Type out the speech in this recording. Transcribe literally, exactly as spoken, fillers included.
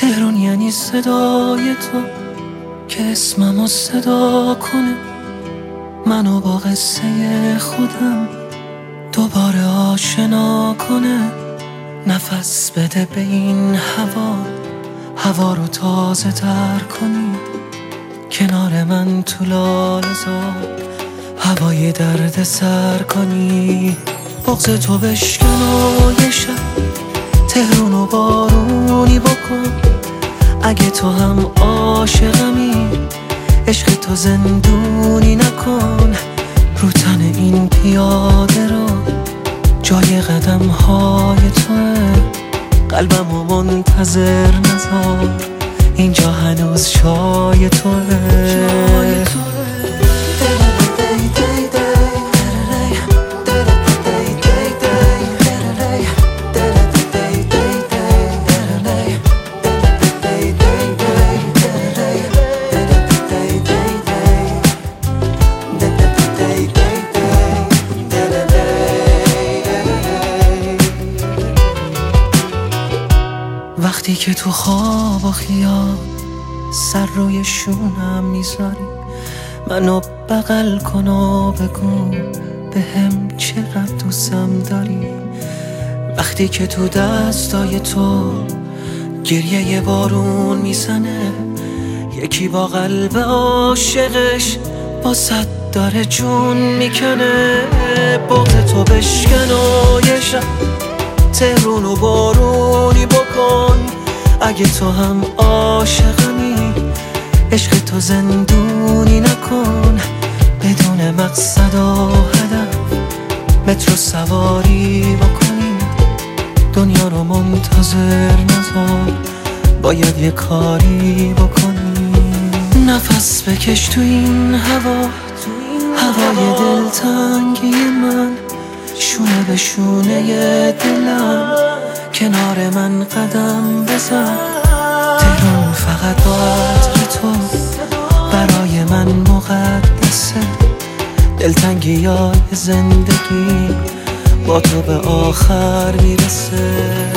تهران یعنی صدای تو که اسممو صدا کنه، منو با قصه خودم دوباره آشنا کنه. نفس بده به این هوا، هوا رو تازه تر کنی، کنار من تو لاله‌زار هوای درد سر کنی. بغض تو بشکن و یه شب تهران و بارونی بکن. اگه تو هم عاشقمی عشق تو زندونی نکن. رو تن این پیاده رو جای قدم های توه، قلبمو منتظر نذار، اینجا هنوز شای توه. وقتی که تو خواب و خیال سر روی شونم میذاری، منو بغل کن و بگو به هم چقدر دوستم داری. وقتی که تو دستای تو گریه یه بارون میزنه، یکی با قلب عاشقش با صد داره جون میکنه. بغض تو بشکن و یه شب تهران و بارونی بکن. اگه تو هم عاشقمی عشق تو زندونی نکن. بدون مقصد و هدف مترو سواری بکنی، دنیا رو منتظر نذار، باید یه کاری بکنی. نفس بکش تو این هوا، هوای دلتنگی من، شونه به شونه دلم، کنار من قدم بزن. تهران فقط با عطر تو برای من مقدسه، دلتنگی های زندگی با تو به آخر میرسه.